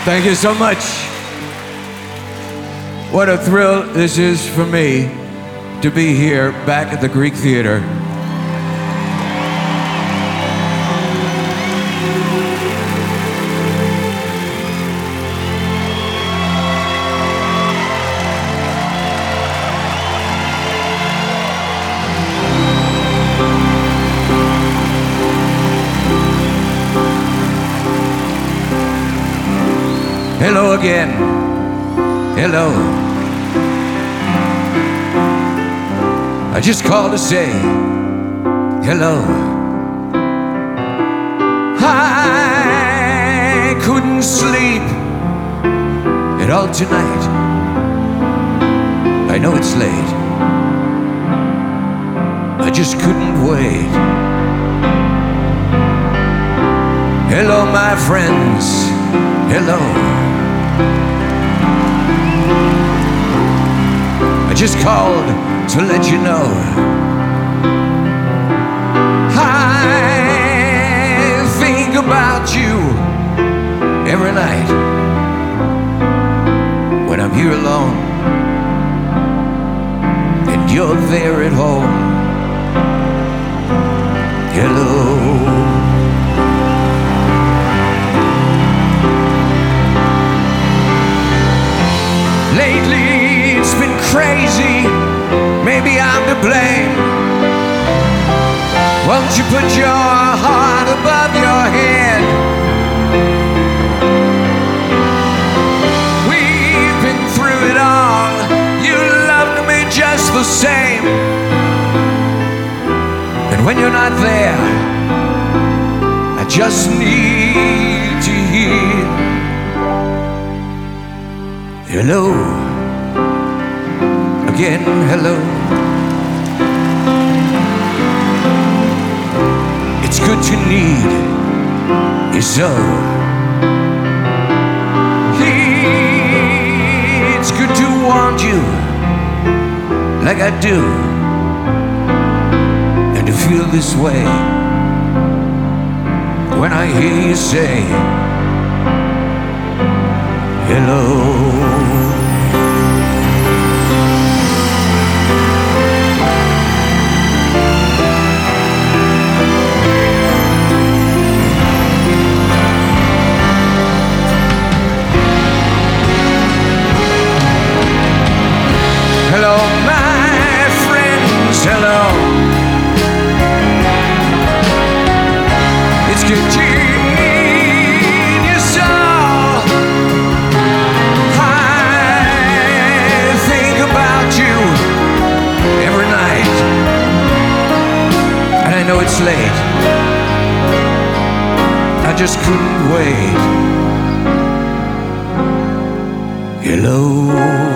Thank you so much. What a thrill this is for me to be here back at the Greek Theater. Hello again. Hello. I just called to say hello. I couldn't sleep at all tonight. I know it's late. I just couldn't wait. Hello, my friends. Hello. I just called to let you know I think about you every night when I'm here alone and you're there at home. Hello. Lately it's been crazy, maybe I'm to blame. Won't you put your heart above your head? We've been through it all, you loved me just the same. And when you're not there, I just need to hear hello, again, hello. It's good to need you so. It's good to want you like I do, and to feel this way when I hear you say hello. Hello, my friends, hello. It's good to need you so. I think about you every night, and I know it's late. I just couldn't wait. Hello.